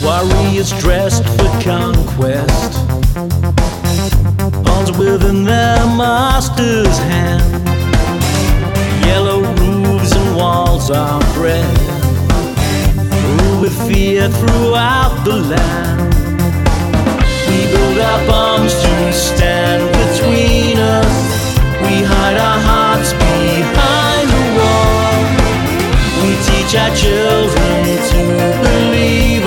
Warriors dressed for conquest, pawns within their master's hand. Yellow roofs and walls are bred, rule with fear throughout the land. We build our bombs to stand between us. We hide our hearts behind the wall. We teach our children to believe